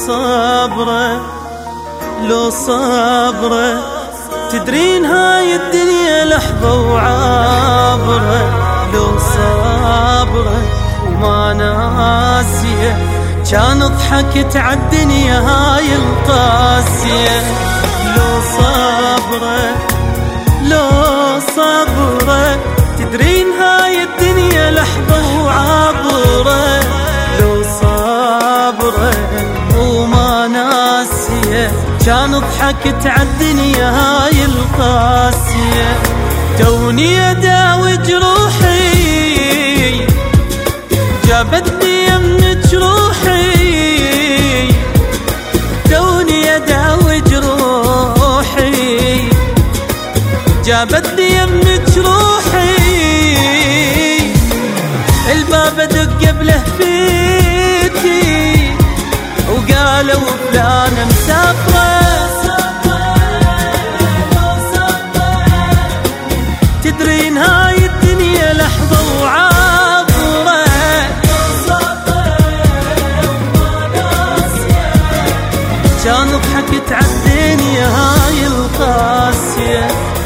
صبره لو صبره تدرين هاي الدنيا لحظة وعابرة، لو صبره وما ناسيه كان ضحكت عالدنيا هاي القاسية. لو صبره لو صبره تدرين هاي الدنيا لحظة وعابرة، لو صبره وما ناسيه كان ضحكت عالدنيا هاي القاسية. توني اداوي جروحي جابتني يمك روحي، توني اداوي جروحي جابتني يمك روحي. الباب ادق بله فيتي وقالوا فلانة مسافرة، تدرين هاي الدنيا لحظة وعابرة، كان ضحكت عالدنيا هاي القاسية.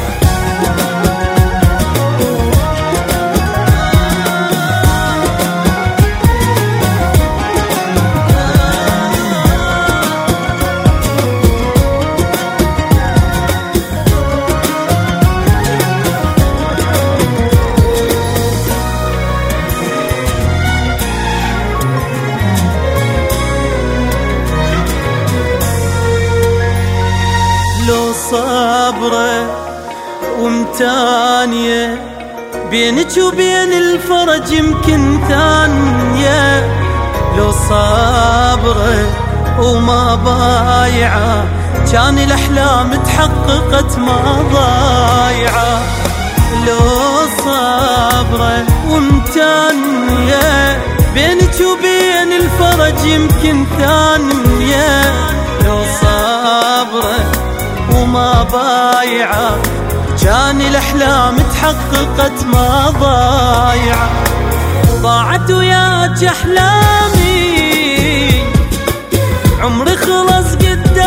لو صبره ومتانية بينك وبين الفرج يمكن ثانية، لو صبره وما بايعة كان الأحلام تحققت ما ضايعة. لو صبره ومتانية بينك وبين الفرج يمكن ثانية، لو صبره وما بايعة كان الأحلام تحققت ما ضايعة. ضاعت وياك أحلامي عمري خلص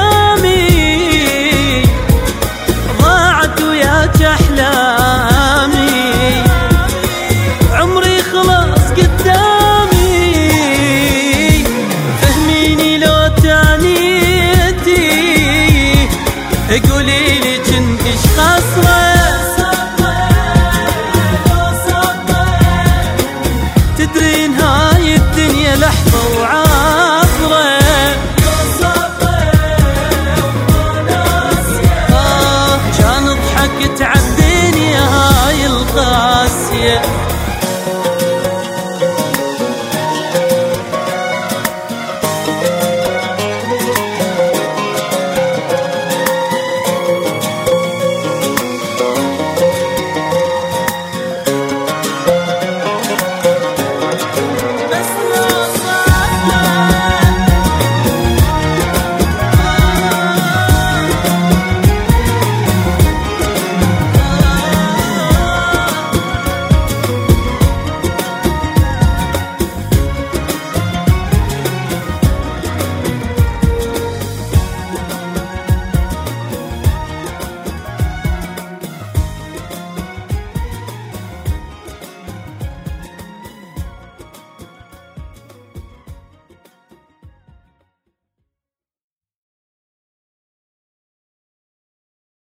قدامي، ضاعت وياك أحلامي عمري خلص قدامي. فهميني لو تانيتي قولي